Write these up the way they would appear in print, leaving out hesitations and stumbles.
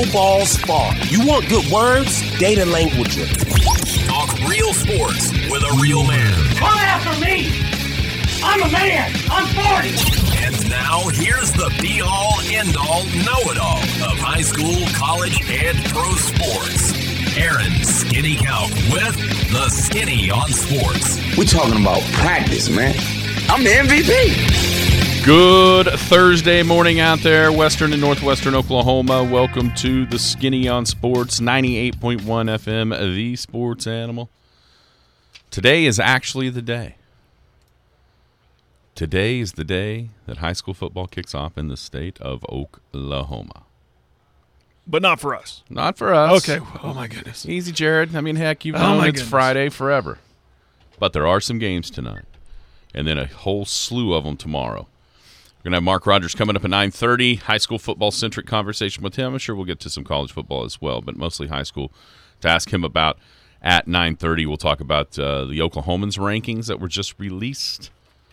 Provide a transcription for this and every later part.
no balls fall. You want good words? Data Languager. Talk real sports with a real man. Come after me! I'm a man! I'm 40! And now, here's the be-all, end-all, know-it-all of high school, college, and pro sports. Aaron Skinny Count with the Skinny on Sports. We're talking about practice, man. I'm the MVP. Good Thursday morning out there, Western and Northwestern Oklahoma. Welcome to the Skinny on Sports, 98.1 FM, the sports animal. Today is actually the day. Today is the day that high school football kicks off in the state of Oklahoma. But not for us. Not for us. Okay. Oh, my goodness. Easy, Jared. I mean, heck, you've known it's Friday forever. But there are some games tonight, and then a whole slew of them tomorrow. We're going to have Mark Rogers coming up at 9:30, high school football-centric conversation with him. I'm sure we'll get to some college football as well, but mostly high school to ask him about at 9:30. We'll talk about the Oklahomans rankings that were just released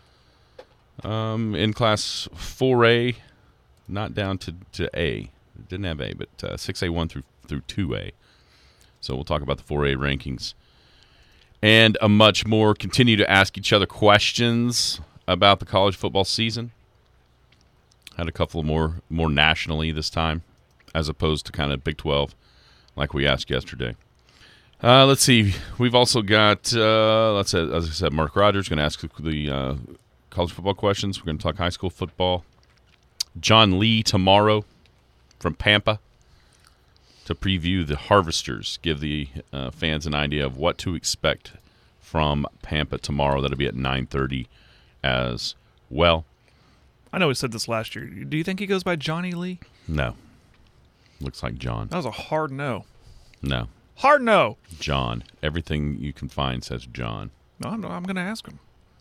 in Class 4A, not down to A. It didn't have A, but 6A1 through 2A. So we'll talk about the 4A rankings and a much more. Continue to ask each other questions about the college football season. Had a couple more nationally this time, as opposed to kind of Big 12, like we asked yesterday. Let's see. We've also got, as I said, Mark Rogers going to ask the college football questions. We're going to talk high school football. John Lee tomorrow from Pampa to preview the Harvesters, give the fans an idea of what to expect from Pampa tomorrow. That'll be at 9:30 as well. I know we said this last year. Do you think he goes by Johnny Lee? No. Looks like John. That was a hard no. No. Hard no. John. Everything you can find says John. No, I'm going to ask him.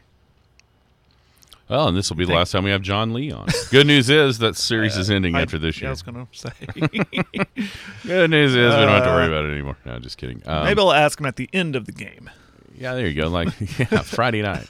Well, and this will be the last time we have John Lee on. Good news is that series is ending after this year. I was going to say. Good news is we don't have to worry about it anymore. No, just kidding. Maybe I'll ask him at the end of the game. Yeah, there you go. Friday night.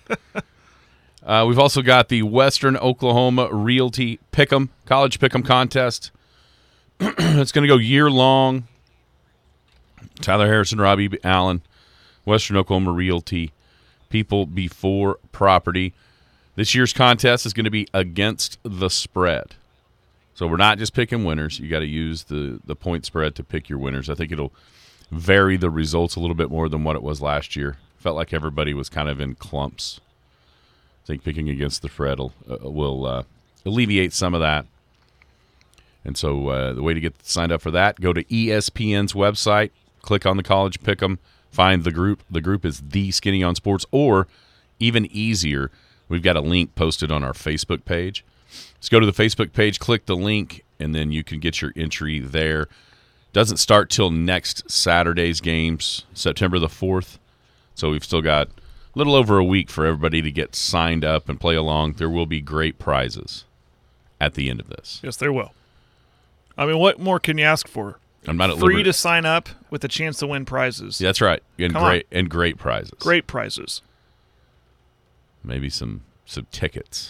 We've also got the Western Oklahoma Realty Pick'em, College Pick'em contest. It's going to go year-long. Tyler Harrison, Robbie Allen, Western Oklahoma Realty, People Before Property. This year's contest is going to be against the spread. So we're not just picking winners. You got to use the point spread to pick your winners. I think it'll vary the results a little bit more than what it was last year. Felt like everybody was kind of in clumps. I think picking against the spread will alleviate some of that. And so the way to get signed up for that, go to ESPN's website, click on the College Pick'em, find the group. The group is The Skinny on Sports, or even easier, we've got a link posted on our Facebook page. Just go to the Facebook page, click the link, and then you can get your entry there. Doesn't start till next Saturday's games, September the 4th. So we've still got a little over a week for everybody to get signed up and play along. There will be great prizes at the end of this. Yes, there will. I mean, what more can you ask for? I'm not at Free liberty to sign up with a chance to win prizes. Yeah, that's right. And great prizes. Great prizes. Maybe some tickets.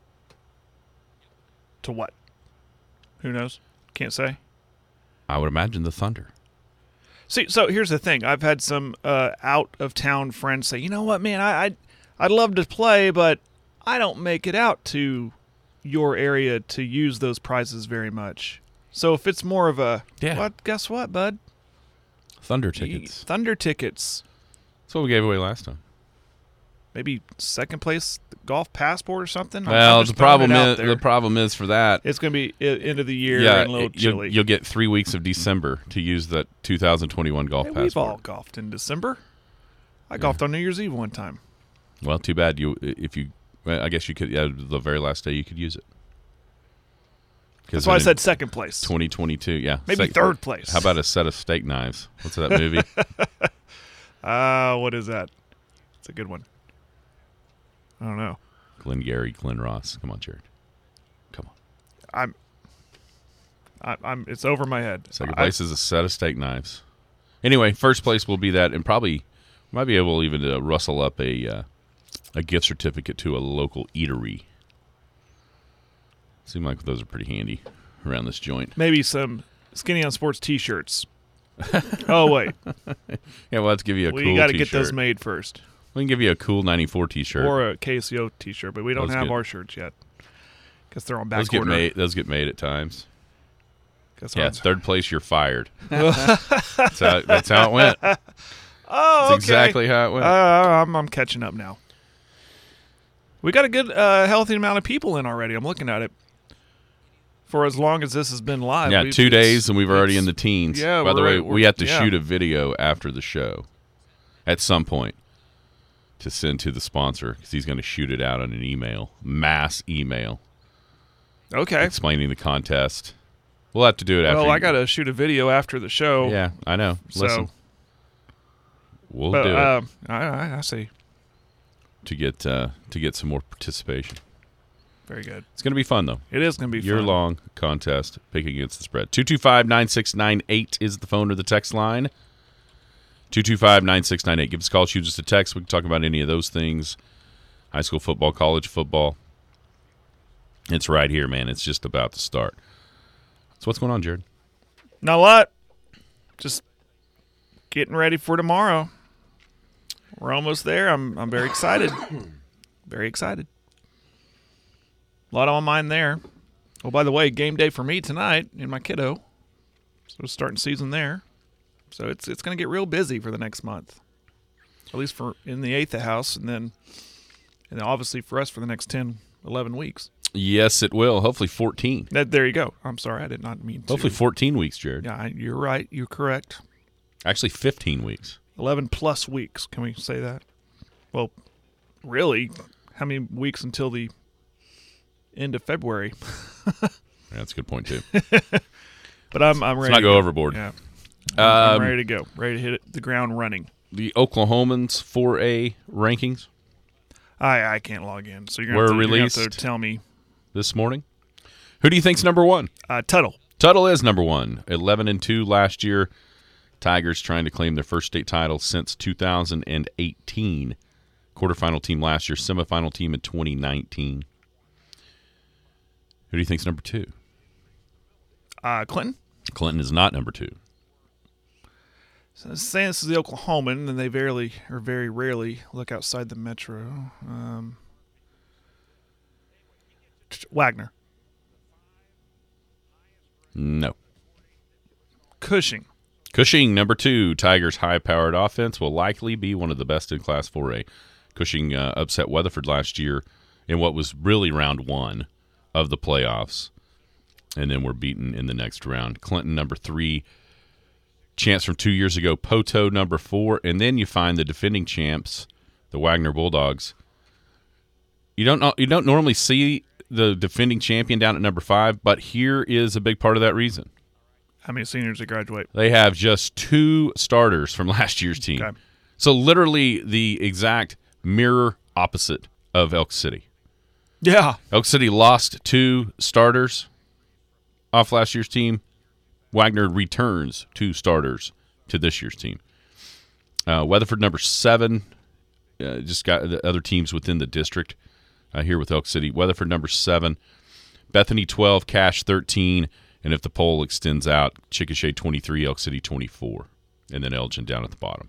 To what? Who knows? Can't say. I would imagine the Thunder. See, so here's the thing. I've had some out-of-town friends say, you know what, man, I'd love to play, but I don't make it out to your area to use those prizes very much. So if it's more of a, guess what, bud? Thunder tickets. Thunder tickets. That's what we gave away last time. Maybe second place golf passport or something. Well, the problem is for that, it's going to be end of the year and a little chilly. You'll get 3 weeks of December to use that 2021 golf passport. We've all golfed in December. I golfed on New Year's Eve one time. Well, too bad. I guess you could. Yeah, the very last day you could use it. That's why I said second place. 2022, yeah. Maybe third place. How about a set of steak knives? What's that movie? What is that? It's a good one. I don't know. Glengarry Glen Ross. Come on, Jared. Come on. I'm. It's over my head. Second place is a set of steak knives. Anyway, first place will be that, and probably might be able even to rustle up a gift certificate to a local eatery. Seem like those are pretty handy around this joint. Maybe some Skinny on Sports T-shirts. Oh, wait. Yeah, we'll have to give you a cool We got to T-shirt. get those made first. We can give you a cool 94 T-shirt. Or a KCO T-shirt, but we don't Those have get- our shirts yet. Guess they're on back those get order. made. Those get made at times. Guess Yeah, what? third place, you're fired. that's how it went. Oh, That's exactly how it went. I'm catching up now. We got a good, healthy amount of people in already. I'm looking at it. For as long as this has been live. Yeah, 2 days, and we've already it's- in the teens. yeah, By the we're way, right- we have to yeah. shoot a video after the show at some point to send to the sponsor because he's going to shoot it out on an email, mass email, Okay. explaining the contest. We'll have to do it after. Well, you- I got to shoot a video after the show. Yeah, I know. Listen, So, we'll but, do it I see. to get some more participation. Very good. It's going to be fun though. It is going to be fun. Year-long contest, picking against the spread. 225-9698 is the phone or the text line. 225-9698. Give us a call, shoot us a text. We can talk about any of those things. High school football, college football. It's right here, man. It's just about to start. So what's going on, Jared? Not a lot. Just getting ready for tomorrow. We're almost there. I'm very excited. Very excited. A lot on my mind there. Oh, by the way, game day for me tonight in my kiddo. So starting season there. So it's going to get real busy for the next month. At least for in the eighth house, and then obviously for us for the next 10, 11 weeks. Yes, it will. Hopefully 14. There you go. I'm sorry, I did not mean to. Hopefully 14 weeks, Jared. Yeah, you're right. You're correct. Actually 15 weeks. 11 plus weeks. Can we say that? Well, really, how many weeks until the end of February? Yeah, that's a good point, too. But I'm ready. Let's not go overboard. Yeah, I'm Um, ready to go. Ready to hit the ground running. the Oklahomans 4A rankings I can't log in, so you're Were going to have released. to tell me. this morning. Who do you think's number one? Tuttle. Tuttle is number one. 11-2 last year. Tigers trying to claim their first state title since 2018. Quarterfinal team last year, semifinal team in 2019. Who do you think's number two? Clinton. Clinton is not number two. So saying this is the Oklahoman, and they very rarely look outside the metro. Wagner. No. Cushing. Cushing, number two. Tigers' high-powered offense will likely be one of the best in Class 4A. Cushing upset Weatherford last year in what was really round one of the playoffs, and then were beaten in the next round. Clinton, number three. Chance from 2 years ago, Poto, number four. And then you find the defending champs, the Wagner Bulldogs. You don't normally see the defending champion down at number five, but here is a big part of that reason. How many seniors that graduate? They have just two starters from last year's team. Okay. So literally the exact mirror opposite of Elk City. Yeah. Elk City lost two starters off last year's team. Wagner returns two starters to this year's team. Weatherford, number seven, just got the other teams within the district here with Elk City. Weatherford, number seven. Bethany, 12. Cache, 13. And if the poll extends out, Chickasha 23, Elk City 24, and then Elgin down at the bottom.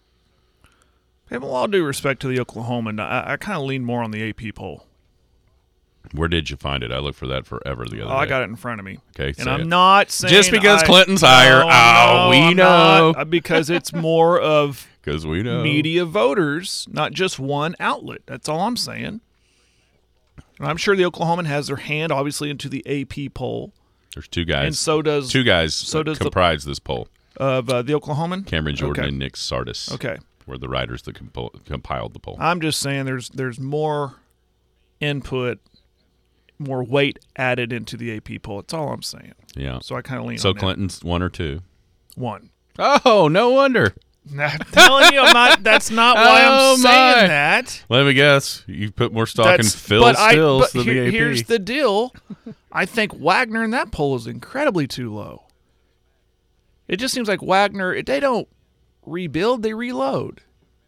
Hey, with all due respect to the Oklahoman, I kind of lean more on the AP poll. Where did you find it? I looked for that forever the other Oh, day. I got it in front of me. Okay, and say I'm it. not saying Just because Clinton's higher. Oh, we I'm know. not, because it's more of Because we know. media voters, not just one outlet. That's all I'm saying. And I'm sure the Oklahoman has their hand, obviously, into the AP poll, There's two guys. and so does two guys so does the- comprise this poll. of the Oklahoman. Cameron Jordan Okay. and Nick Sardis. Okay. Were the writers that compiled the poll. I'm just saying there's more input, more weight added into the AP poll. That's all I'm saying. Yeah. So I kind of lean So on that. Clinton's one or two. One. Oh, no wonder. I'm telling you, that's not why Oh, I'm my. saying that. Let me guess. You put more stock in Phil but Stills than the AP. Here's the deal. I think Wagner in that poll is incredibly too low. It just seems like Wagner, they don't rebuild, they reload.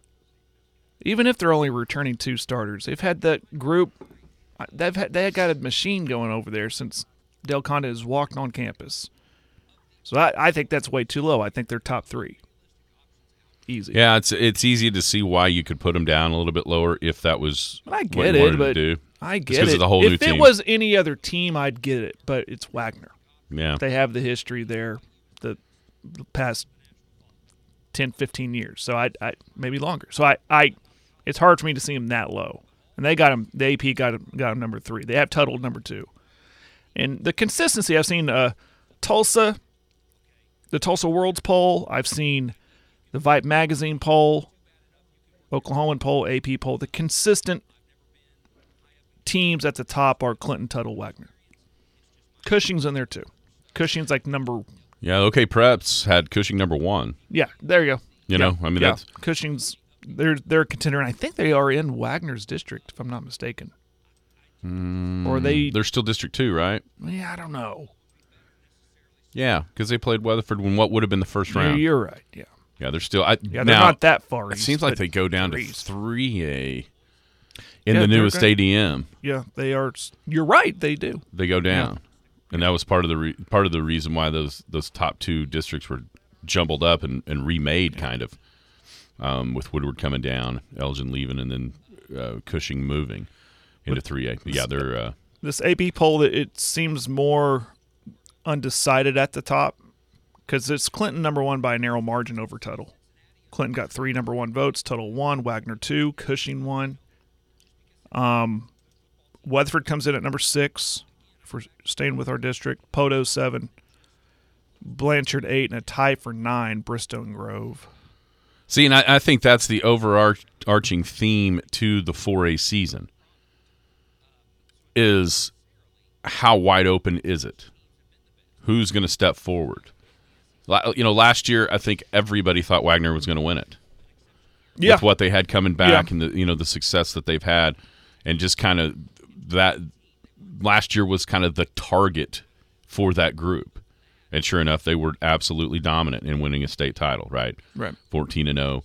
Even if they're only returning two starters. They've had that group, they got a machine going over there since Del Conde has walked on campus. So I think that's way too low. I think they're top 3. Easy. Yeah, it's easy to see why you could put them down a little bit lower if that was I what get you it, wanted but to do. I Just get 'cause it. of the whole if new it team. was any other team, I'd get it. But it's Wagner. Yeah. They have the history there, the past 10, 15 years. So I maybe longer. So I it's hard for me to see them that low. And they got him. The AP got him number 3. They have Tuttle number 2. And the consistency, I've seen Tulsa, the Tulsa Worlds poll. I've seen the Vibe Magazine poll, Oklahoman poll, AP poll. The consistent teams at the top are Clinton, Tuttle, Wagner. Cushing's in there too. Cushing's like number. Yeah, OK Preps had Cushing number 1. Yeah, there you go. You know, I mean, that's Cushing's. They're a contender, and I think they are in Wagner's district, if I'm not mistaken. Or they're still District 2, right? Yeah, I don't know. Yeah, because they played Weatherford when what would have been the first round. You're right. Yeah. Yeah, they're still. Yeah, they're not that far. It east, seems like but they go down to 3 East. 3A in Yeah, the they're newest great. ADM. Yeah, they are. You're right. They do. They go down, and that was part of the reason why those top 2 districts were jumbled up and remade, kind of, with Woodward coming down, Elgin leaving, and then Cushing moving into 3A. But yeah, they're This AP poll, it seems more undecided at the top because it's Clinton number 1 by a narrow margin over Tuttle. Clinton got 3 number 1 votes, Tuttle 1, Wagner 2, Cushing 1. Weatherford comes in at number 6 for staying with our district. Poto 7, Blanchard 8, and a tie for 9, Bristow and Grove. see, and I think that's the overarching theme to the 4A season. Is how wide open is it? Who's going to step forward? You know, last year I think everybody thought Wagner was going to win it. Yeah. With what they had coming back Yeah. and the success that they've had, and just kind of that last year was kind of the target for that group. And sure enough, they were absolutely dominant in winning a state title, right? Right. 14-0.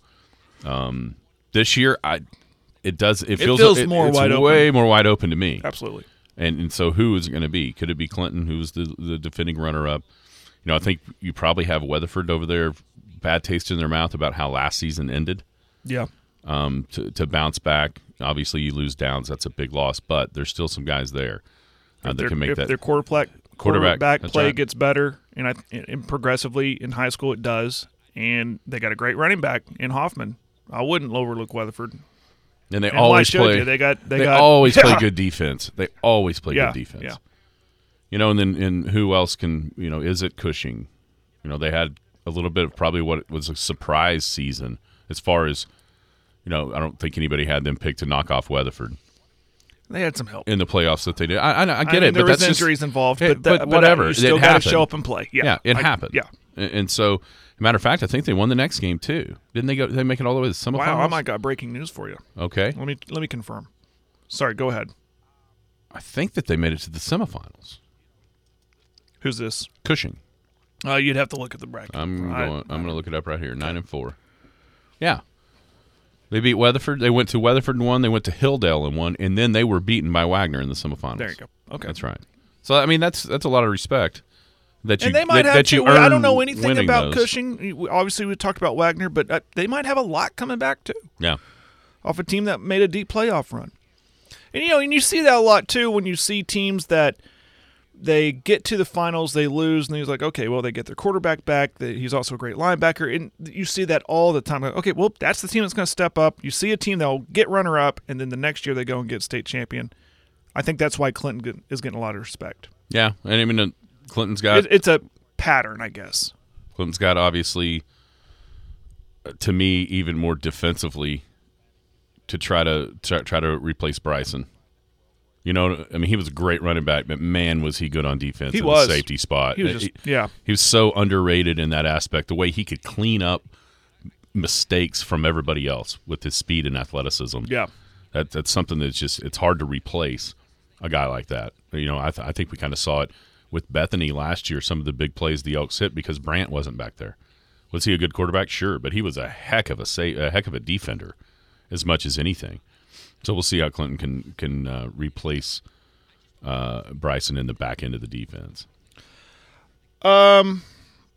This year, it feels more it's wide open. way more wide open to me. Absolutely. And so who is it going to be? Could it be Clinton, who's the defending runner-up? You know, I think you probably have Weatherford over there, bad taste in their mouth about how last season ended. Yeah. To bounce back. Obviously, you lose Downs. That's a big loss, but there's still some guys there that can make if that. their quarterback That's play right. gets better, and progressively in high school it does, and they got a great running back in Hoffman. I wouldn't overlook Weatherford. And they And always I showed play. you, they got always play yeah. good defense. They always play Yeah, good defense. yeah. You know, and who else can? You know, is it Cushing? You know, they had a little bit of probably what was a surprise season as far as. You know, I don't think anybody had them picked to knock off Weatherford They had some help. in the playoffs that they did. I get mean, it, there but was that's just injuries involved, Hey, but whatever. You still It got to happened. show up and play. Yeah, it happened. Yeah. And so, matter of fact, I think they won the next game too. Didn't they go? They make it all the way to the semifinals. Wow, I might got breaking news for you. Okay, Let me confirm. Sorry, go ahead. I think that they made it to the semifinals. Who's this? Cushing. You'd have to look at the bracket. I'm going to look it up right here. 9-4. Yeah. They beat Weatherford. They went to Weatherford and won. They went to Hilldale and won, and then they were beaten by Wagner in the semifinals. There you go. Okay, That's right. So I mean, that's a lot of respect that you And they might have that you too. I don't earn know anything winning about those. Cushing. Obviously, we talked about Wagner, but they might have a lot coming back too Yeah. off a team that made a deep playoff run. And and you see that a lot too when you see teams that they get to the finals, they lose, and he's like, okay, well, they get their quarterback back. He's also a great linebacker, and you see that all the time. Like, okay, well, that's the team that's going to step up. You see a team that'll get runner-up, and then the next year they go and get state champion. I think that's why Clinton is getting a lot of respect. Yeah, and I mean, Clinton's got It's a pattern, I guess. Clinton's got obviously, to me, even more defensively to try to replace Bryson. You know, I mean, he was a great running back, but man, was he good on defense. He in was. the safety spot. He was He was so underrated in that aspect. The way he could clean up mistakes from everybody else with his speed and athleticism. Yeah. That's something that's just it's hard to replace a guy like that. You know, I think we kind of saw it with Bethany last year. Some of the big plays the Elks hit because Brandt wasn't back there. Was he a good quarterback? Sure, but he was a heck of a defender, as much as anything. So we'll see how Clinton can replace Bryson in the back end of the defense.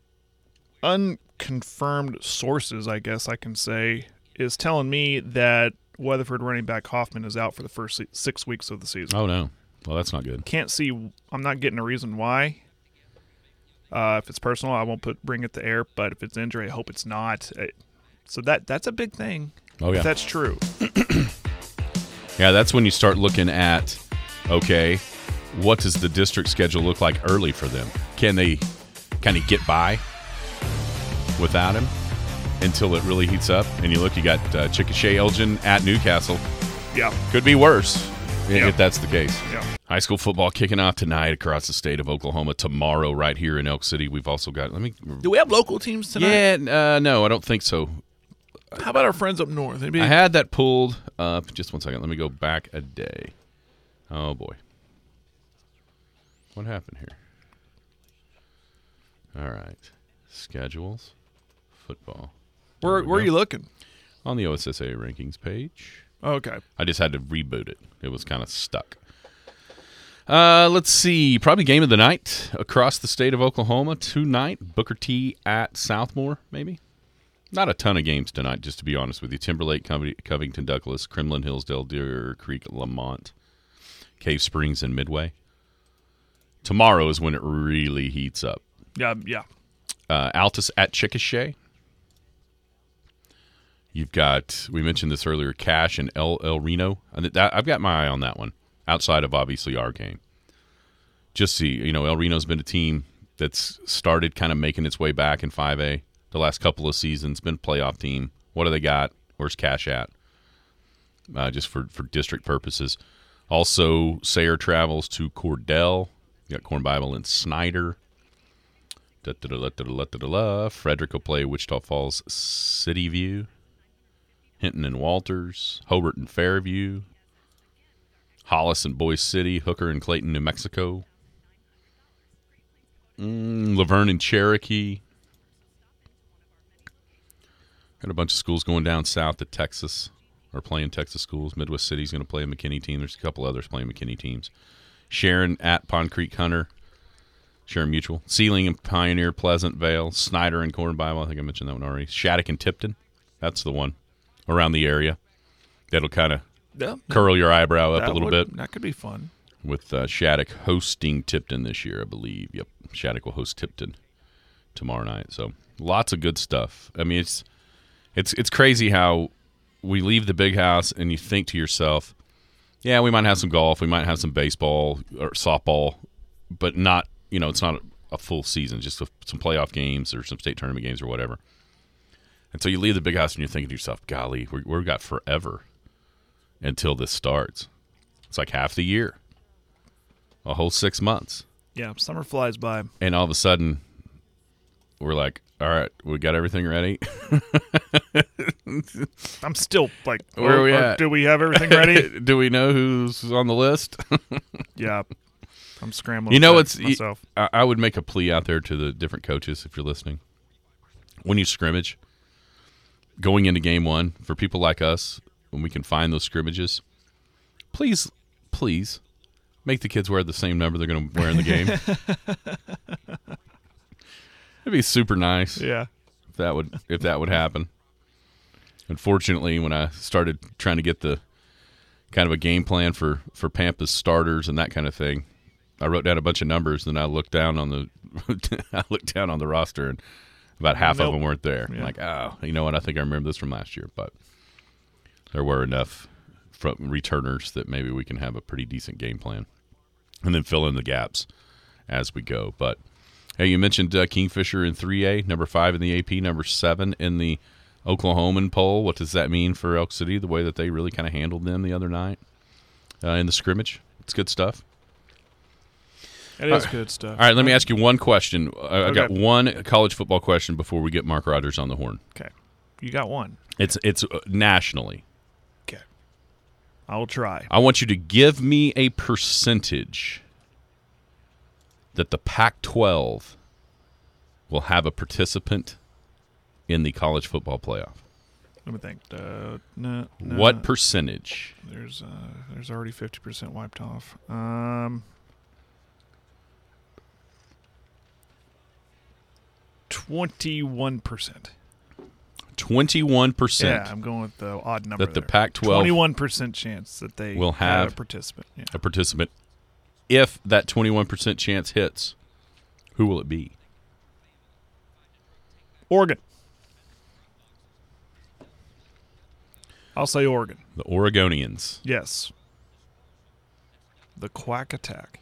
unconfirmed sources, I guess I can say, is telling me that Weatherford running back Hoffman is out for the first 6 weeks of the season. Oh, no. Well, that's not good. Can't see. I'm not getting a reason why. If it's personal, I won't bring it to air. But if it's injury, I hope it's not. So that's a big thing. Oh, yeah. If that's true. Yeah, that's when you start looking at, okay, what does the district schedule look like early for them? Can they kind of get by without him until it really heats up? And you look, you got Chickasha Elgin at Newcastle. Yeah. Could be worse Yeah. if that's the case. Yeah. High school football kicking off tonight across the state of Oklahoma. Tomorrow right here in Elk City. We've also got, Do we have local teams tonight? Yeah, no, I don't think so. How about our friends up north? I had that pulled up. Just 1 second. Let me go back a day. Oh, boy. What happened here? All right. Schedules. Football. Where are you looking? On the OSSA rankings page. Okay. I just had to reboot it. It was kind of stuck. Let's see. Probably game of the night across the state of Oklahoma tonight. Booker T at Southmore, maybe. Not a ton of games tonight, just to be honest with you. Timberlake, Covington, Douglas, Kremlin, Hillsdale, Deer Creek, Lamont, Cave Springs, and Midway. Tomorrow is when it really heats up. Yeah. Altus at Chickasha. You've got, we mentioned this earlier, Cash and El Reno. I've got my eye on that one, outside of obviously our game. Just see, El Reno's been a team that's started kind of making its way back in 5A. The last couple of seasons, been a playoff team. What do they got? Where's Cash at? Just for district purposes. Also, Sayre travels to Cordell. You got Corn Bible and Snyder. Frederick will play Wichita Falls City View. Hinton and Walters. Hobart and Fairview. Hollis and Boise City. Hooker and Clayton, New Mexico. Laverne and Cherokee. Got a bunch of schools going down south to Texas, or playing Texas schools. Midwest City's going to play a McKinney team. There's a couple others playing McKinney teams. Sharon at Pond Creek Hunter. Sharon Mutual. Sealing and Pioneer, Pleasant Vale. Snyder and Corn Bible. I think I mentioned that one already. Shattuck and Tipton. That's the one around the area. That'll kind of curl your eyebrow up a little bit. That could be fun. With Shattuck hosting Tipton this year, I believe. Yep, Shattuck will host Tipton tomorrow night. So lots of good stuff. I mean, it's crazy how we leave the big house and you think to yourself, yeah, we might have some golf, we might have some baseball or softball, but not, it's not a full season, just some playoff games or some state tournament games or whatever. And so you leave the big house and you're thinking to yourself, golly, we've got forever until this starts. It's like half the year, a whole 6 months. Yeah, summer flies by. And all of a sudden, we're like, all right, we got everything ready. I'm still like, where are we at? Do we have everything ready? Do we know who's on the list? Yeah, I'm scrambling. Myself. I would make a plea out there to the different coaches if you're listening. When you scrimmage, going into game one, for people like us, when we can find those scrimmages, please make the kids wear the same number they're going to wear in the game. It'd be super nice. Yeah. If that would happen. Unfortunately, when I started trying to get the kind of a game plan for Pampa's starters and that kind of thing, I wrote down a bunch of numbers, and I looked down on the roster, and about half of them weren't there. Yeah. I'm like, oh, you know what? I think I remember this from last year, but there were enough returners that maybe we can have a pretty decent game plan and then fill in the gaps as we go. But hey, you mentioned Kingfisher in 3A, number 5 in the AP, number 7 in the Oklahoman poll. What does that mean for Elk City, the way that they really kind of handled them the other night in the scrimmage? It's good stuff. It is good stuff. All right, let me ask you one question. I got Okay. one college football question before we get Mark Rogers on the horn. Okay. You got one. It's nationally. Okay. I will try. I want you to give me a percentage that the Pac-12 will have a participant in the college football playoff. Let me think. No. What percentage? There's already 50% wiped off. 20. 21%. 21%. Yeah, I'm going with the odd number. That the Pac-12 21% chance that they will have a participant. Yeah. a participant. If that 21% chance hits, who will it be? Oregon. I'll say Oregon. The Oregonians. Yes. The Quack Attack.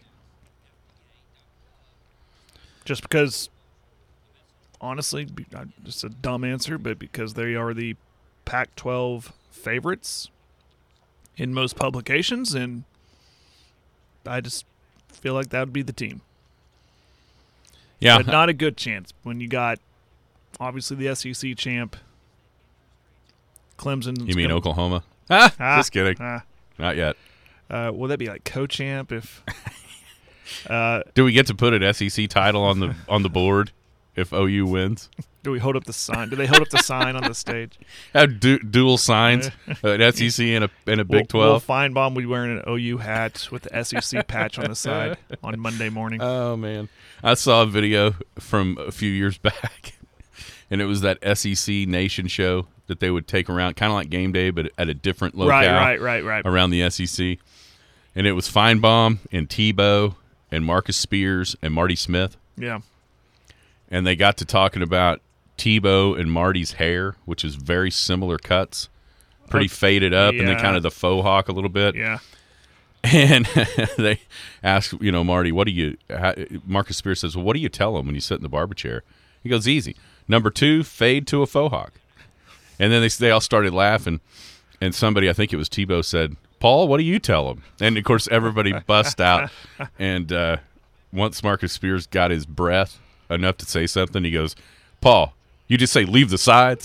Just because, honestly, just a dumb answer, but because they are the Pac-12 favorites in most publications, and I just feel like that would be the team. Yeah. But not a good chance when you got, obviously, the SEC champ, Clemson. You mean Oklahoma? Just kidding. Not yet. Will that be like co-champ if... Do we get to put an SEC title on the board if OU wins? Do we hold up the sign? Do they hold up the sign on the stage? Have dual signs, an SEC and a Big 12. Will Feinbaum be wearing an OU hat with the SEC patch on the side on Monday morning? Oh, man. I saw a video from a few years back, and it was that SEC Nation show that they would take around, kind of like Game Day, but at a different locale Right. around the SEC. And it was Feinbaum and Tebow and Marcus Spears and Marty Smith. Yeah. And they got to talking about Tebow and Marty's hair, which is very similar cuts, pretty faded up, and then kind of the faux hawk a little bit. Yeah. And they asked, Marty, Marcus Spears says, well, what do you tell him when you sit in the barber chair? He goes, easy. Number 2, fade to a faux hawk. And then they all started laughing, and somebody, I think it was Tebow, said, Paul, what do you tell him? And, of course, everybody bust out. And once Marcus Spears got his breath enough to say something, he goes, Paul, you just say leave the sides?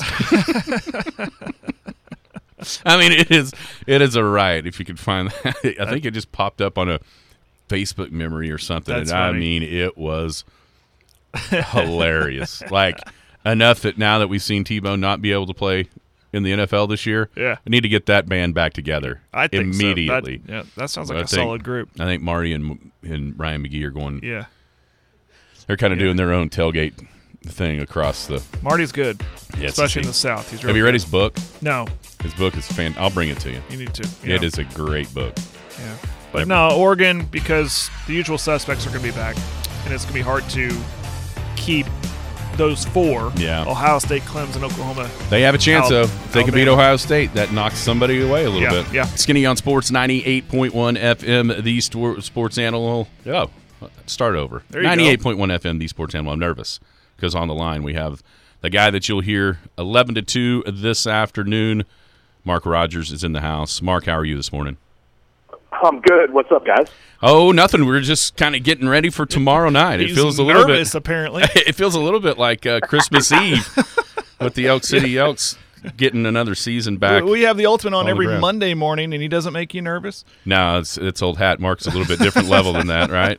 I mean, it is a riot if you could find that. I think it just popped up on a Facebook memory or something. That's and funny. I mean, it was hilarious. Like, enough that now that we've seen Tebow not be able to play in the NFL this year, yeah, we need to get that band back together. I think immediately. So. That sounds like a solid group. I think Marty and Ryan McGee are going. Yeah, they're kind of doing their own tailgate thing across the. Marty's good, yes, especially in the South. He's really Have you read good. his book? No. His book is I'll bring it to you. You need to. It is a great book. Yeah. But no, Oregon, because the usual suspects are going to be back, and it's going to be hard to keep those 4. Yeah. Ohio State, Clemson, Oklahoma. They have a chance, though. If they can beat Ohio State, that knocks somebody away a little bit. Yeah. Skinny on Sports 98.1 FM, the sports animal. Oh, start over. There you 98.1 FM, the sports animal. I'm nervous because on the line we have the guy that you'll hear 11 to 2 this afternoon. Mark Rogers is in the house. Mark, how are you this morning? I'm good. What's up, guys? Oh, nothing. We're just kind of getting ready for tomorrow night. He's it feels a nervous, little bit apparently. It feels a little bit like Christmas Eve with the Elk City Elks getting another season back. We have the Ultimate on every ground. Monday morning, and he doesn't make you nervous? No, it's old hat. Mark's a little bit different level than that, right?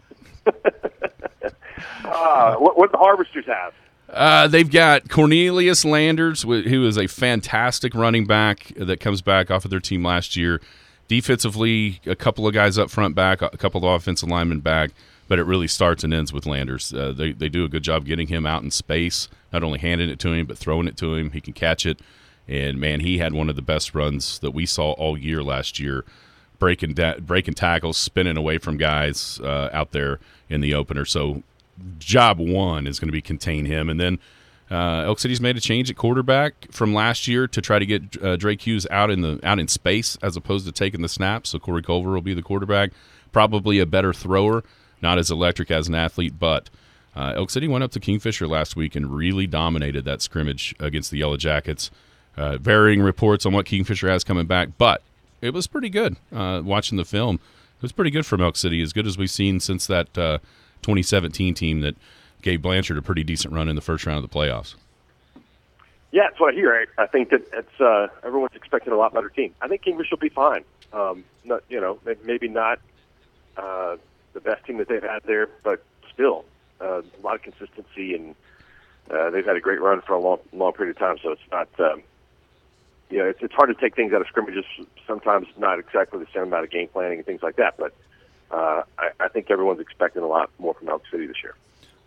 What the Harvesters have? They've got Cornelius Landers, who is a fantastic running back that comes back off of their team last year. Defensively, a couple of guys up front back, a couple of offensive linemen back, but it really starts and ends with Landers. They do a good job getting him out in space, not only handing it to him, but throwing it to him. He can catch it. And, man, he had one of the best runs that we saw all year last year, breaking tackles, spinning away from guys out there in the opener. So job one is going to be contain him. And then Elk City's made a change at quarterback from last year to try to get Drake Hughes out in space as opposed to taking the snaps. So Corey Culver will be the quarterback, probably a better thrower, not as electric as an athlete. But Elk City went up to Kingfisher last week and really dominated that scrimmage against the Yellow Jackets. Varying reports on what Kingfisher has coming back, but it was pretty good. Watching the film, it was pretty good from Elk City, as good as we've seen since that 2017 team that gave Blanchard a pretty decent run in the first round of the playoffs. Yeah, that's what I hear. I think that it's everyone's expecting a lot better team. I think Kingfisher will be fine. Maybe not the best team that they've had there, but still a lot of consistency, and they've had a great run for a long period of time. So it's not, it's hard to take things out of scrimmages. Sometimes not exactly the same amount of game planning and things like that. But I think everyone's expecting a lot more from Elk City this year.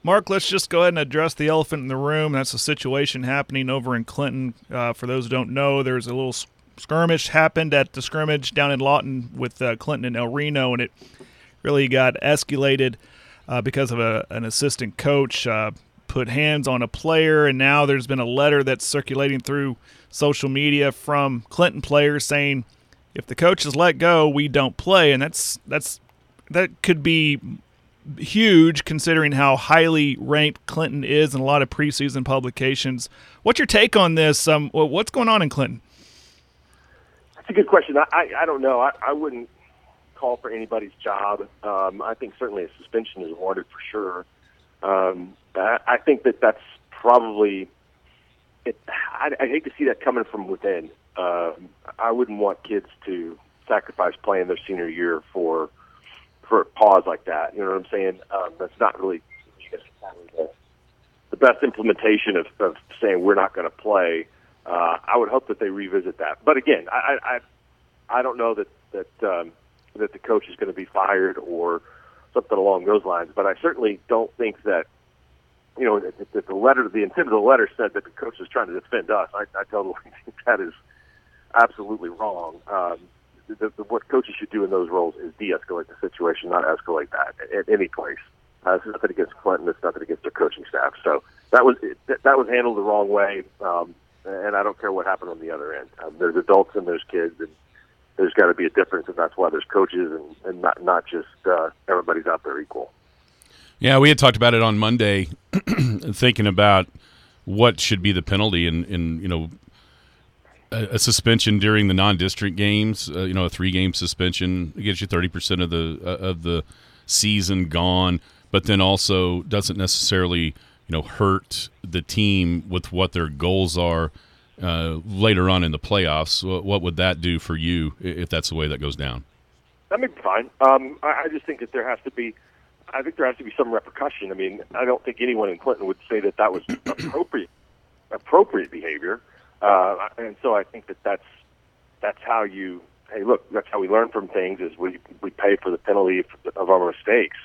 Mark, let's just go ahead and address the elephant in the room. That's a situation happening over in Clinton. For those who don't know, there's a little skirmish happened at the scrimmage down in Lawton with Clinton and El Reno, and it really got escalated because of an assistant coach put hands on a player, and now there's been a letter that's circulating through social media from Clinton players saying, if the coach is let go, we don't play, and that could be huge considering how highly ranked Clinton is in a lot of preseason publications. What's your take on this? What's going on in Clinton? That's a good question. I don't know. I wouldn't call for anybody's job. I think certainly a suspension is warranted for sure. I think that's probably it. I hate to see that coming from within. I wouldn't want kids to sacrifice playing their senior year for a pause like that. You know what I'm saying? That's not really the best implementation of saying we're not going to play. I would hope that they revisit that. But again, I don't know that the coach is going to be fired or something along those lines. But I certainly don't think that, that the intent of the letter said that the coach is trying to defend us. I totally think that is absolutely wrong. What coaches should do in those roles is de-escalate the situation, not escalate that at any place. It's nothing against Clinton. It's nothing against their coaching staff. So that was handled the wrong way, and I don't care what happened on the other end. There's adults and there's kids, and there's got to be a difference, and that's why there's coaches and not just everybody's out there equal. Yeah, we had talked about it on Monday, thinking about what should be the penalty, and a suspension during the non-district games, a 3-game suspension gets you 30% of the season gone, but then also doesn't necessarily hurt the team with what their goals are later on in the playoffs. What would that do for you if that's the way that goes down? That may be fine. I just think that there has to be some repercussion. I mean, I don't think anyone in Clinton would say that was appropriate behavior. And so I think that's how that's how we learn from things, is we pay for the penalty of our mistakes.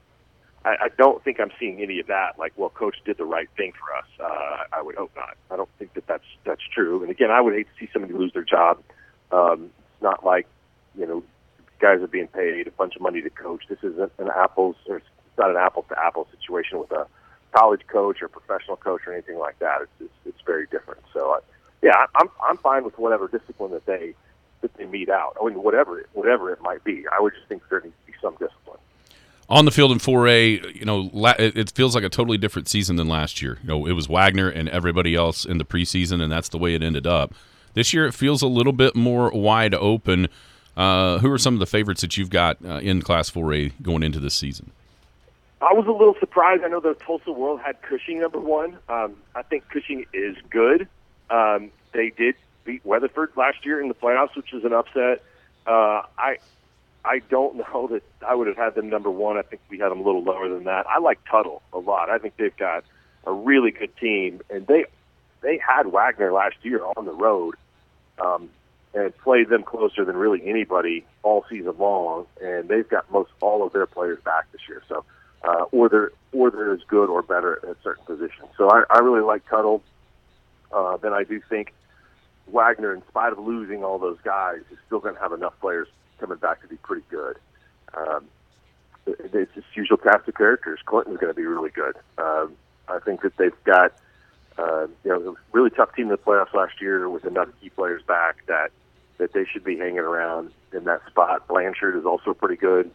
I don't think I'm seeing any of that, like, well, coach did the right thing for us. I would hope not. I don't think that's true. And again, I would hate to see somebody lose their job. It's not like, guys are being paid a bunch of money to coach. This isn't it's not an apples to apples situation with a college coach or professional coach or anything like that. It's very different. So I'm fine with whatever discipline that they mete out. I mean, whatever it might be. I would just think there needs to be some discipline. On the field in 4A, it feels like a totally different season than last year. It was Wagner and everybody else in the preseason, and that's the way it ended up. This year, it feels a little bit more wide open. Who are some of the favorites that you've got in Class 4A going into this season? I was a little surprised. I know the Tulsa World had Cushing number 1. I think Cushing is good. They did beat Weatherford last year in the playoffs, which is an upset. I don't know that I would have had them number 1. I think we had them a little lower than that. I like Tuttle a lot. I think they've got a really good team, and they had Wagner last year on the road, and played them closer than really anybody all season long. And they've got most all of their players back this year, so or they're as good or better at certain positions. So I really like Tuttle. Then I do think Wagner, in spite of losing all those guys, is still going to have enough players coming back to be pretty good. It's just usual cast of characters. Clinton's going to be really good. I think that they've got a really tough team in the playoffs last year with enough key players back that they should be hanging around in that spot. Blanchard is also pretty good.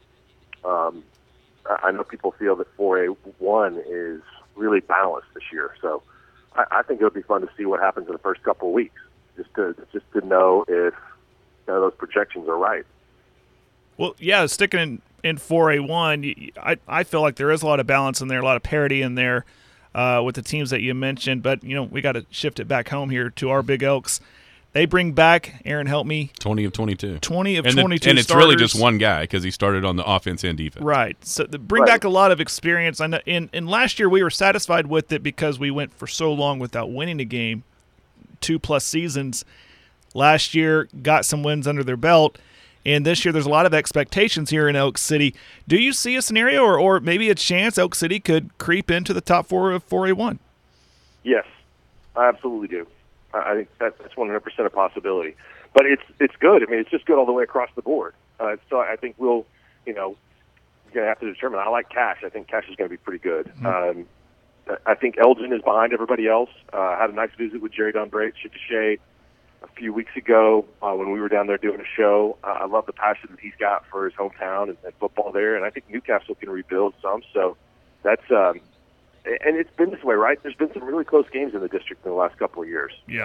I know people feel that 4A1 is really balanced this year, so I think it'll be fun to see what happens in the first couple of weeks, just to know if those projections are right. Well, yeah, sticking in 4A1, I feel like there is a lot of balance in there, a lot of parity in there with the teams that you mentioned. But, we got to shift it back home here to our Big Elks. They bring back, Aaron, help me. 20 of 22. 20 of and 22 and it's starters. really just one guy because he started on the offense and defense. Right. So they bring back a lot of experience. I know in last year we were satisfied with it because we went for so long without winning a game, 2+ seasons. Last year got some wins under their belt. And this year there's a lot of expectations here in Elk City. Do you see a scenario or maybe a chance Elk City could creep into the top 4 of 4A1? Yes, I absolutely do. I think that's 100% a possibility. But it's good. I mean, it's just good all the way across the board. So I think we'll, going to have to determine. I like Cache. I think Cache is going to be pretty good. Mm-hmm. I think Elgin is behind everybody else. I had a nice visit with Jerry Dunbray at Chickasha a few weeks ago when we were down there doing a show. I love the passion that he's got for his hometown and football there. And I think Newcastle can rebuild some. So that's and it's been this way, right? There's been some really close games in the district in the last couple of years. Yeah.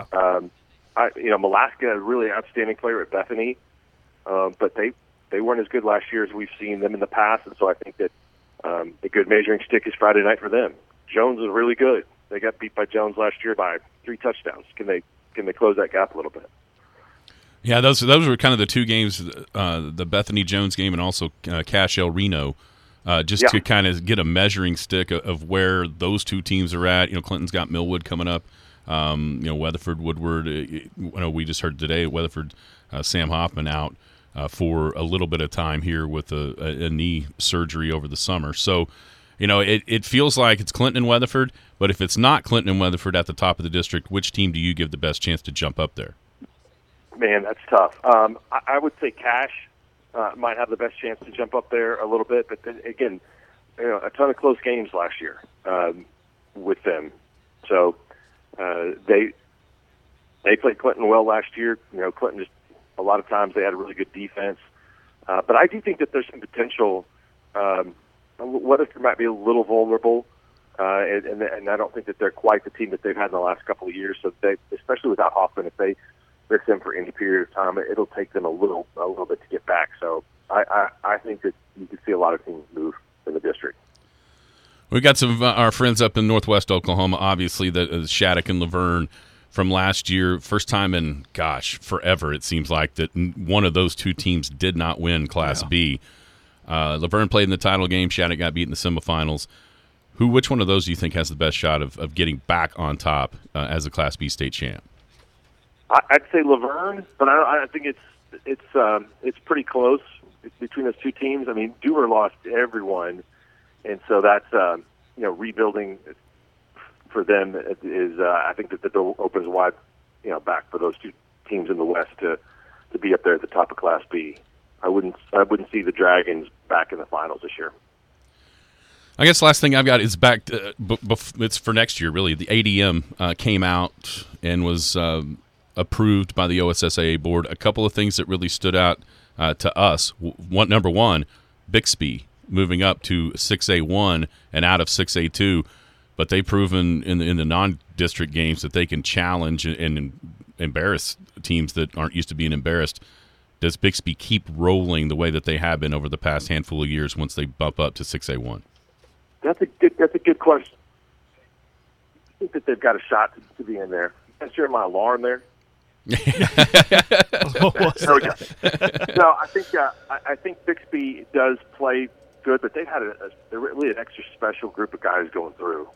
Malaska, a really outstanding player at Bethany, but they weren't as good last year as we've seen them in the past, and so I think that the good measuring stick is Friday night for them. Jones is really good. They got beat by Jones last year by 3 touchdowns. Can they close that gap a little bit? Yeah, those were kind of the two games, the Bethany Jones game and also Cache El Reno, to kind of get a measuring stick of where those two teams are at. Clinton's got Millwood coming up. Weatherford, Woodward. We just heard today Weatherford, Sam Hoffman out for a little bit of time here with a knee surgery over the summer. So, it feels like it's Clinton and Weatherford. But if it's not Clinton and Weatherford at the top of the district, which team do you give the best chance to jump up there? Man, that's tough. I would say Cache might have the best chance to jump up there a little bit. But then again, a ton of close games last year with them. So. They played Clinton well last year. Clinton just a lot of times they had a really good defense, but I do think that there's some potential. Weatherford might be a little vulnerable, and I don't think that they're quite the team that they've had in the last couple of years. So especially without Hoffman, if they miss them for any period of time, it'll take them a little bit to get back. So I think that you could see a lot of teams move in the district. We've got some of our friends up in northwest Oklahoma, obviously, Shattuck and Laverne from last year. First time in, forever, it seems like, that one of those two teams did not win Class B. Laverne played in the title game. Shattuck got beat in the semifinals. Which one of those do you think has the best shot of getting back on top as a Class B state champ? I'd say Laverne, but I think it's pretty close between those two teams. I mean, Dewar lost everyone. And so that's, rebuilding for them is, I think that the door opens wide, back for those two teams in the West to be up there at the top of Class B. I wouldn't see the Dragons back in the finals this year. I guess the last thing I've got is back to, it's for next year, really. The ADM came out and was approved by the OSSAA board. A couple of things that really stood out to us. Number one, Bixby moving up to 6A1 and out of 6A2, but they've proven in the non-district games that they can challenge and embarrass teams that aren't used to being embarrassed. Does Bixby keep rolling the way that they have been over the past handful of years once they bump up to 6A1? That's a good question. I think that they've got a shot to be in there. I'm sure my alarm there. No, I think Bixby does play good, but they've had they're really an extra special group of guys going through.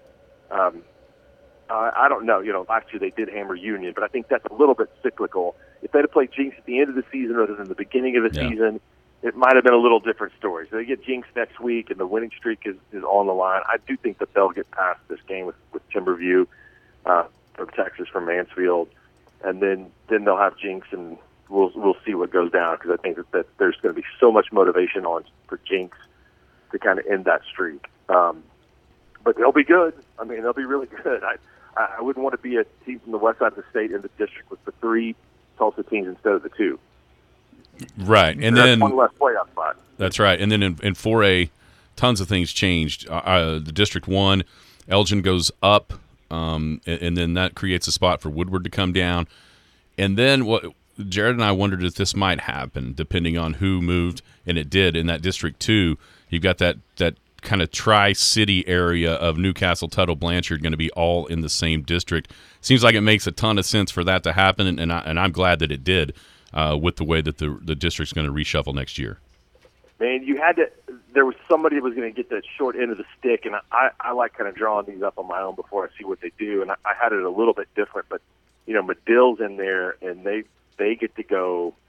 I don't know. Last year they did hammer Union, but I think that's a little bit cyclical. If they'd have played Jinx at the end of the season rather than the beginning of the season, it might have been a little different story. So they get Jinx next week, and the winning streak is on the line. I do think that they'll get past this game with Timberview from Texas, from Mansfield, and then they'll have Jinx, and we'll see what goes down, because I think that there's going to be so much motivation for Jinx to kind of end that streak. But they'll be good. I mean, they'll be really good. I wouldn't want to be a team from the west side of the state in the district with the 3 Tulsa teams instead of the 2. Right, and that's then one less playoff spot. That's right, and then in 4A, tons of things changed. The District 1, Elgin goes up, and then that creates a spot for Woodward to come down. And then what Jared and I wondered if this might happen, depending on who moved, and it did. In that District 2, you've got that kind of tri-city area of Newcastle, Tuttle, Blanchard going to be all in the same district. Seems like it makes a ton of sense for that to happen, and I'm glad that it did with the way that the district's going to reshuffle next year. Man, there was somebody that was going to get that short end of the stick, and I like kind of drawing these up on my own before I see what they do, and I had it a little bit different, but, Medill's in there, and they get to go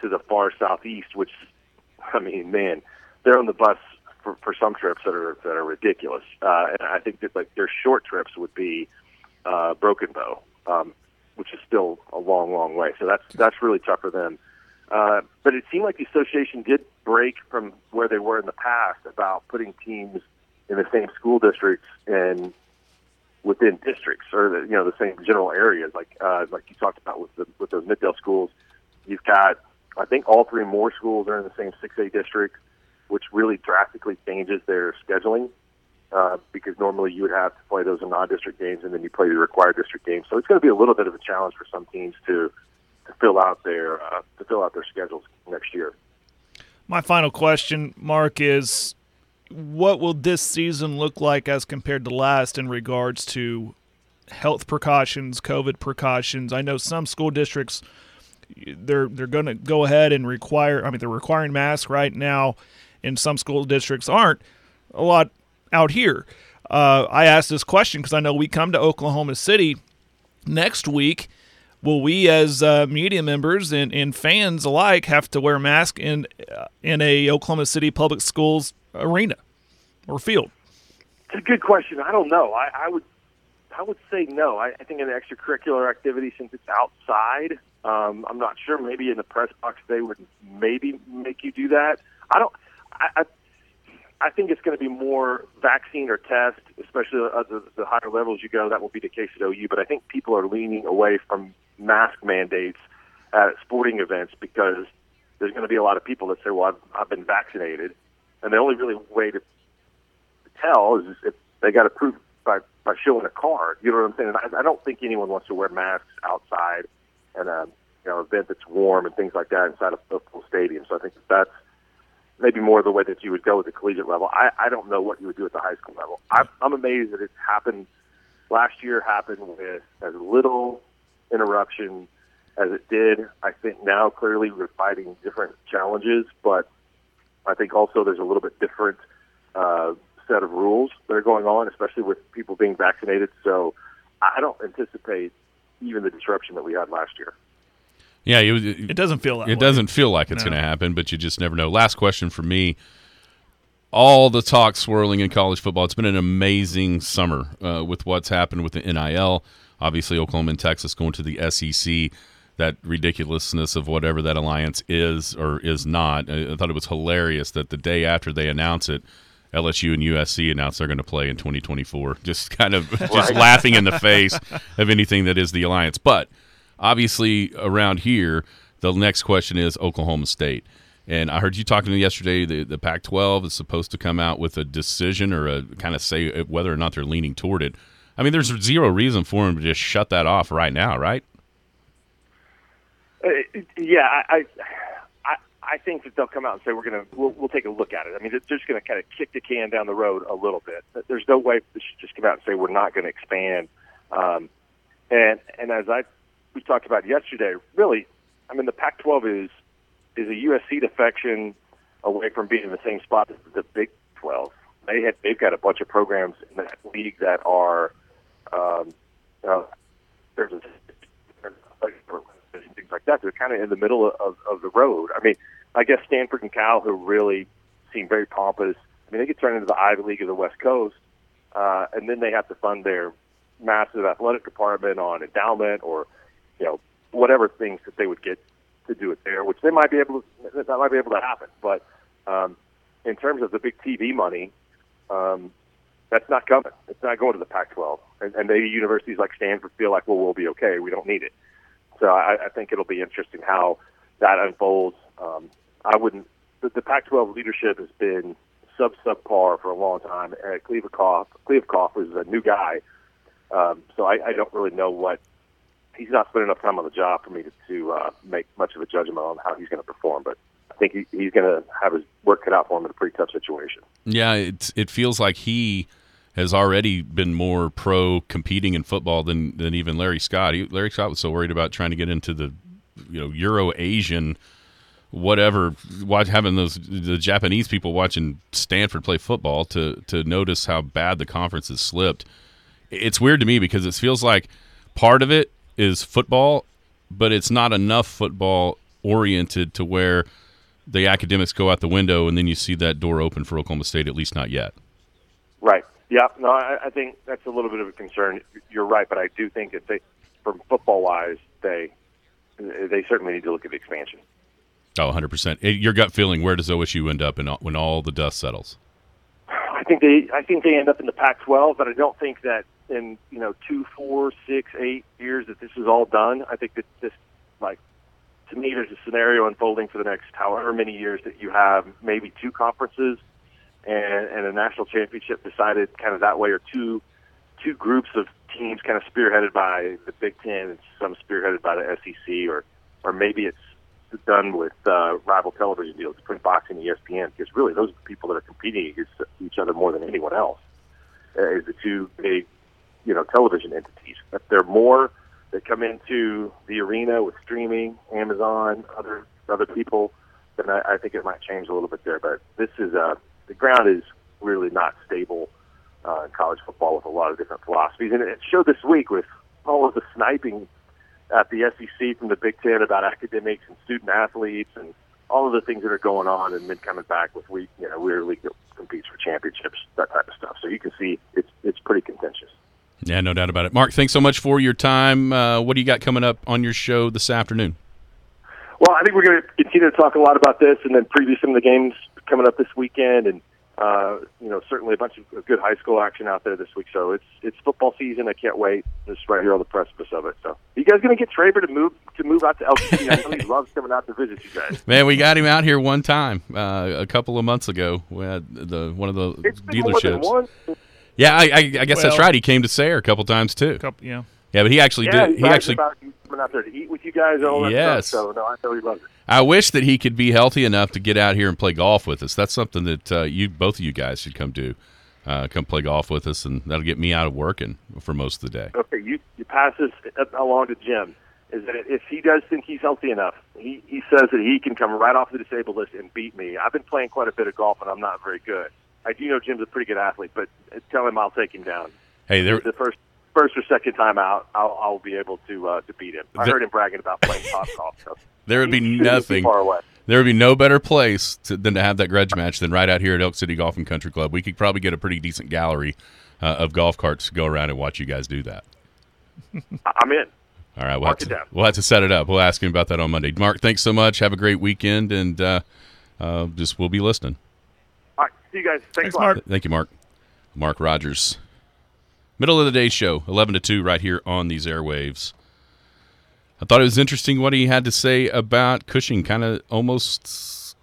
to the far southeast, which, I mean, man, they're on the bus for some trips that are ridiculous. And I think that like their short trips would be Broken Bow, which is still a long, long way. So that's really tough for them. But it seemed like the association did break from where they were in the past about putting teams in the same school districts and within districts, or the same general areas, like you talked about with those Middale schools. You've got, I think, all three more schools are in the same 6A district, which really drastically changes their scheduling, because normally you would have to play those in non-district games and then you play the required district games. So it's going to be a little bit of a challenge for some teams to fill out their schedules next year. My final question, Mark, is what will this season look like as compared to last in regards to health precautions, COVID precautions? I know some school districts, they're going to go ahead and they're requiring masks right now, and some school districts aren't. A lot out here. I asked this question because I know we come to Oklahoma City next week. Will we as media members and fans alike have to wear masks in a Oklahoma City public schools arena or field? It's a good question. I don't know. I would say no. I think in the extracurricular activity, since it's outside, I'm not sure. Maybe in the press box they would maybe make you do that. I think it's going to be more vaccine or test, especially at the higher levels you go. That will be the case at OU. But I think people are leaning away from mask mandates at sporting events because there's going to be a lot of people that say, well, I've been vaccinated. And the only really way to tell is if they got to prove by showing a card. You know what I'm saying? And I don't think anyone wants to wear masks outside and an event that's warm and things like that inside a full stadium. So I think that's maybe more the way that you would go at the collegiate level. I don't know what you would do at the high school level. I'm amazed that it's happened. Last year happened with as little interruption as it did. I think now clearly we're fighting different challenges, but I think also there's a little bit different set of rules that are going on, especially with people being vaccinated. So I don't anticipate even the disruption that we had last year. Yeah, it doesn't feel that way. It doesn't feel like it's going to happen, but you just never know. Last question for me. All the talk swirling in college football. It's been an amazing summer with what's happened with the NIL. Obviously, Oklahoma and Texas going to the SEC. That ridiculousness of whatever that alliance is or is not. I thought it was hilarious that the day after they announce it, LSU and USC announced they're going to play in 2024. Just kind of just laughing in the face of anything that is the alliance. But obviously, around here, the next question is Oklahoma State. And I heard you talking yesterday, the Pac-12 is supposed to come out with a decision or a kind of say whether or not they're leaning toward it. I mean, there's zero reason for them to just shut that off right now, right? Yeah, I think that they'll come out and say we'll take a look at it. I mean, they're just going to kind of kick the can down the road a little bit. There's no way they should just come out and say we're not going to expand. And as we talked about yesterday, really, I mean, the Pac-12 is a USC defection away from being in the same spot as the Big 12. They've got a bunch of programs in that league that are there's things like that. They're kind of in the middle of the road. I mean, I guess Stanford and Cal, who really seem very pompous. I mean, they get turned into the Ivy League of the West Coast, and then they have to fund their massive athletic department on endowment or whatever things that they would get to do it there, which that might be able to happen. But in terms of the big TV money, that's not coming. It's not going to the Pac-12, and maybe universities like Stanford feel like, well, we'll be okay. We don't need it. So I think it'll be interesting how that unfolds. The Pac-12 leadership has been subpar for a long time. Kliavkoff was a new guy, so I don't really know what. He's not spending enough time on the job for me to make much of a judgment on how he's going to perform. But I think he's going to have his work cut out for him in a pretty tough situation. Yeah, it feels like he has already been more pro competing in football than even Larry Scott. Larry Scott was so worried about trying to get into the Euro-Asian whatever, having the Japanese people watching Stanford play football to notice how bad the conference has slipped. It's weird to me because it feels like part of it is football, but it's not enough football oriented to where the academics go out the window and then you see that door open for Oklahoma State, at least not yet. Right. Yeah. No, I think that's a little bit of a concern. You're right, but I do think that from football-wise, they certainly need to look at the expansion. Oh, 100%. Your gut feeling, where does OSU end up when all the dust settles? I think they end up in the Pac-12, but I don't think that in 2, 4, 6, 8 years that this is all done. I think that this, to me, there's a scenario unfolding for the next however many years that you have maybe 2 conferences and a national championship decided kind of that way, or two groups of teams kind of spearheaded by the Big Ten and some spearheaded by the SEC, or maybe it's done with rival television deals between boxing and ESPN, because really those are the people that are competing against each other more than anyone else, is the 2 big, television entities. If there are more that come into the arena with streaming, Amazon, other people, then I think it might change a little bit there. But this is the ground is really not stable in college football with a lot of different philosophies, and it showed this week with all of the sniping at the SEC from the Big Ten about academics and student athletes and all of the things that are going on, and then coming back with we're a league that competes for championships, that type of stuff. So you can see it's pretty contentious. Yeah, no doubt about it. Mark, thanks so much for your time. What do you got coming up on your show this afternoon? Well, I think we're going to continue to talk a lot about this and then preview some of the games coming up this weekend, and certainly a bunch of good high school action out there this week. So it's football season. I can't wait. Just right here on the precipice of it. So, you guys going to get Traver to move out to Elk City? I know he loves coming out to visit you guys. Man, we got him out here one time a couple of months ago. We had one of the dealerships. More than one. Yeah, I guess that's right. He came to Sayre a couple times too. Yeah. Yeah, but he actually did. He actually about coming out there to eat with you guys and all that stuff. So no, I know he loves it. I wish that he could be healthy enough to get out here and play golf with us. That's something that both of you guys should come do. Come play golf with us, and that'll get me out of working for most of the day. Okay, you pass this along to Jim. Is that if he does think he's healthy enough, he says that he can come right off the disabled list and beat me. I've been playing quite a bit of golf, and I'm not very good. I do know Jim's a pretty good athlete, but tell him I'll take him down. Hey, the first or second time out, I'll be able to beat him. I heard him bragging about playing top golf. So there would be nothing. Far away. There would be no better place than to have that grudge match than right out here at Elk City Golf and Country Club. We could probably get a pretty decent gallery of golf carts to go around and watch you guys do that. I'm in. All right, we'll have to set it up. We'll ask him about that on Monday. Mark, thanks so much. Have a great weekend, and we'll be listening. All right, see you guys. Thanks Mark. Thank you, Mark. Mark Rogers. Middle of the day show, 11 to 2 right here on these airwaves. I thought it was interesting what he had to say about Cushing, kind of almost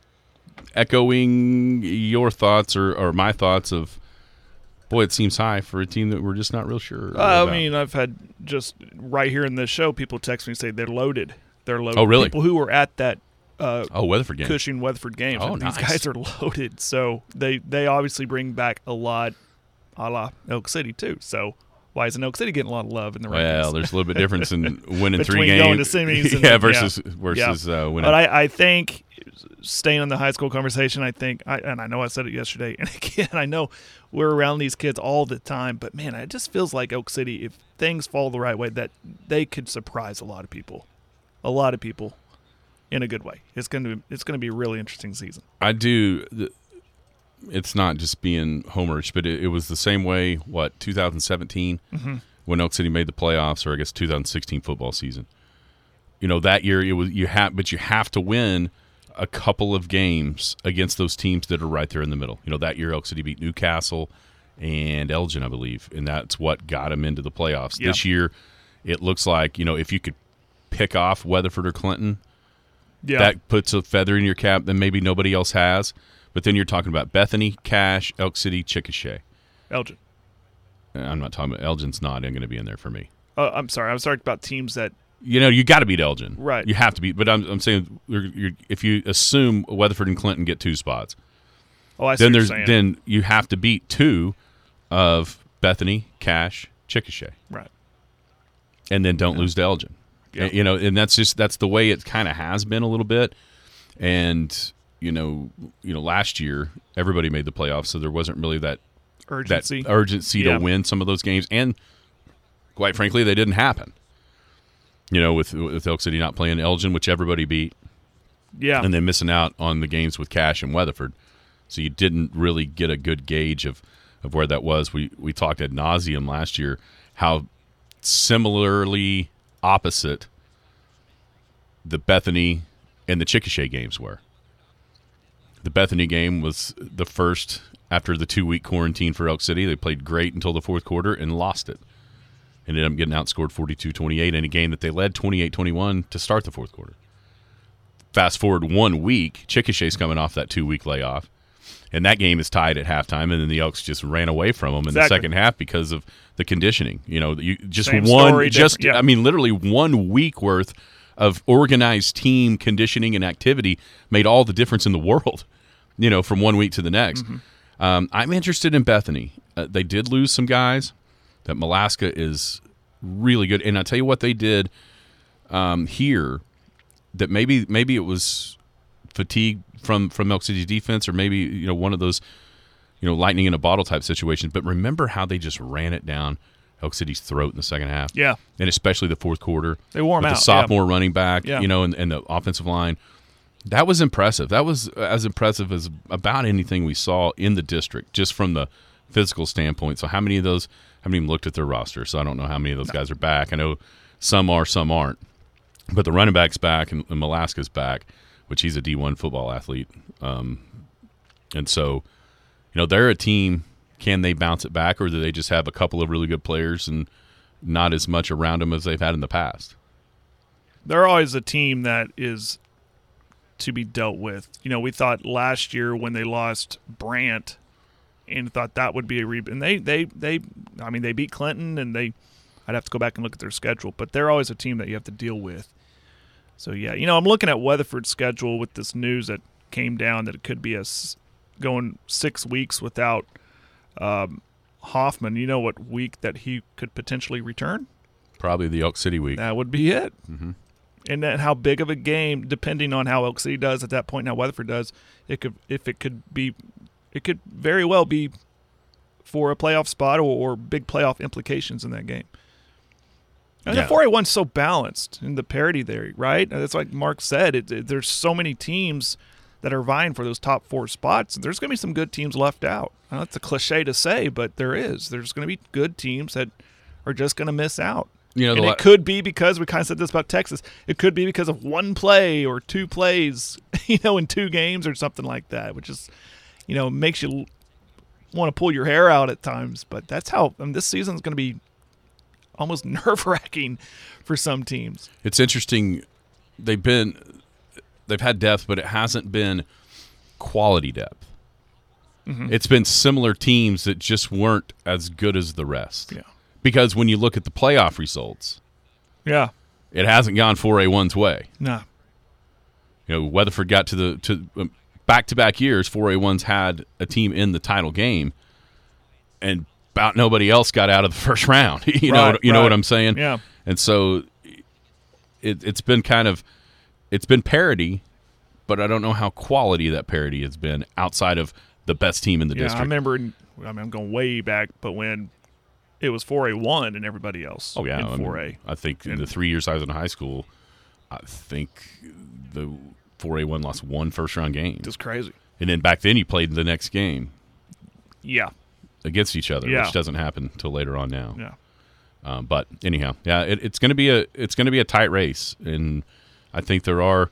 echoing your thoughts or my thoughts of, boy, it seems high for a team that we're just not real sure about. I mean, I've had just right here in this show, people text me and say they're loaded. They're loaded. Oh, really? People who were at that Weatherford game. Cushing-Weatherford game. Oh, These nice. guys are loaded. So they obviously bring back a lot a la Elk City, too. So why isn't Elk City getting a lot of love in the rankings? Well, there's a little bit difference in winning 3 Between games. going to semis versus winning. But I think, staying on the high school conversation, and I know I said it yesterday, and again, I know we're around these kids all the time, but, man, it just feels like Elk City, if things fall the right way, that they could surprise a lot of people. A lot of people in a good way. It's going to be a really interesting season. I do. It's not just being homerish, but it was the same way, 2017 when Elk City made the playoffs, or I guess 2016 football season. That year you have to win a couple of games against those teams that are right there in the middle. That year Elk City beat Newcastle and Elgin, I believe, and that's what got them into the playoffs. Yeah. This year it looks like, if you could pick off Weatherford or Clinton, that puts a feather in your cap that maybe nobody else has. But then you're talking about Bethany, Cache, Elk City, Chickasha. Elgin. I'm not talking about Elgin's not going to be in there for me. I'm sorry. I was talking about teams that you got to beat Elgin. Right. You have to beat. But I'm saying if you assume Weatherford and Clinton get 2 spots, then you have to beat 2 of Bethany, Cache, Chickasha. Right. And then don't lose to Elgin. Yep. And that's the way it kind of has been a little bit. And last year everybody made the playoffs, so there wasn't really that urgency to win some of those games, and quite frankly, they didn't happen. With Elk City not playing Elgin, which everybody beat, Yeah. And then missing out on the games with Cash and Weatherford. So you didn't really get a good gauge of where that was. We talked ad nauseum last year how similarly opposite the Bethany and the Chickasha games were. The Bethany game was the first after the 2-week quarantine for Elk City. They played great until the fourth quarter and lost it. Ended up getting outscored 42-28 in a game that they led 28-21 to start the fourth quarter. Fast forward 1 week, Chickasha's coming off that 2-week layoff, and that game is tied at halftime, and then the Elks just ran away from them in the second half because of the conditioning. You know, you just Same one, story, just yeah. I mean, literally 1 week worth of organized team conditioning and activity made all the difference in the world. You know, from 1 week to the next. I'm interested in Bethany. They did lose some guys. That Malaska is really good, and I tell you what they did here. That maybe it was fatigue from Elk City's defense, or maybe one of those lightning in a bottle type situations. But remember how they just ran it down Elk City's throat in the second half. Yeah, and especially the fourth quarter. They wore them with out. The sophomore running back, Yeah. And the offensive line. That was impressive. That was as impressive as about anything we saw in the district, just from the physical standpoint. So how many of those haven't even looked at their roster? So I don't know how many of those guys are back. I know some are, some aren't. But the running back's back, and Malaska's back, which he's a D1 football athlete. And so, they're a team. Can they bounce it back, or do they just have a couple of really good players and not as much around them as they've had in the past? They're always a team that is to be dealt with. We thought last year when they lost Brant and thought that would be a rebound. And they beat Clinton, and I'd have to go back and look at their schedule, but they're always a team that you have to deal with. So, yeah, I'm looking at Weatherford's schedule with this news that came down that it could be going 6 weeks without Hoffman. You know what week that he could potentially return? Probably the Elk City week. That would be it. Mm-hmm. And then how big of a game, depending on how Elk City does at that point and how Weatherford does, it could very well be for a playoff spot or big playoff implications in that game. And the 4A1's so balanced in the parity there, right? That's like Mark said. There's so many teams that are vying for those top 4 spots. There's going to be some good teams left out. I know it's a cliche to say, but there is. There's going to be good teams that are just going to miss out. And it could be because we kind of said this about Texas. It could be because of one play or 2 plays, in 2 games or something like that, which is, makes you want to pull your hair out at times. But that's how this season's going to be almost nerve-wracking for some teams. It's interesting. They've had depth, but it hasn't been quality depth. Mm-hmm. It's been similar teams that just weren't as good as the rest. Yeah. Because when you look at the playoff results, yeah, it hasn't gone 4A1's way. No. Weatherford got to back-to-back years. 4A1's had a team in the title game, and about nobody else got out of the first round. You know what I'm saying? Yeah. And so it's been it's been parity, but I don't know how quality that parity has been outside of the best team in the district. I remember. I'm going way back, but when it was 4A1 and everybody else. Oh yeah, in 4A. I think in the 3 years I was in high school, I think the 4A1 lost 1 first-round game. Just crazy. And then back then you played the next game. Yeah. Against each other, which doesn't happen until later on now. Yeah. But anyhow, yeah, it's going to be a tight race, and I think there's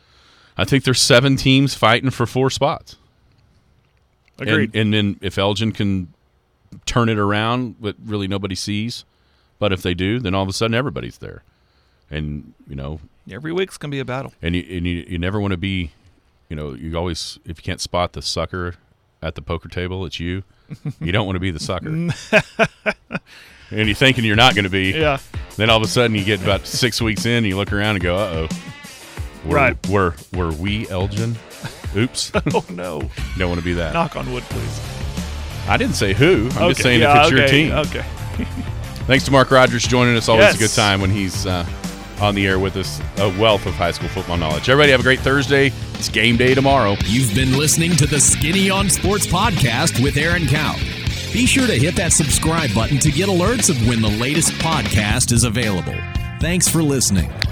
7 teams fighting for 4 spots. Agreed. And then if Elgin can turn it around, but really nobody sees. But if they do, then all of a sudden everybody's there, and every week's gonna be a battle. And you never want to be, you always, if you can't spot the sucker at the poker table, it's you. You don't want to be the sucker. And you're thinking you're not going to be. Yeah. Then all of a sudden you get about 6 weeks in, and you look around and go, Right. Were we Elgin? Oops. Oh no. You don't want to be that. Knock on wood, please. I didn't say who. I'm just saying if it's your team. Okay. Thanks to Mark Rogers joining us. Always Yes. a good time when he's on the air with us. A wealth of high school football knowledge. Everybody have a great Thursday. It's game day tomorrow. You've been listening to the Skinny on Sports podcast with Aaron Cow. Be sure to hit that subscribe button to get alerts of when the latest podcast is available. Thanks for listening.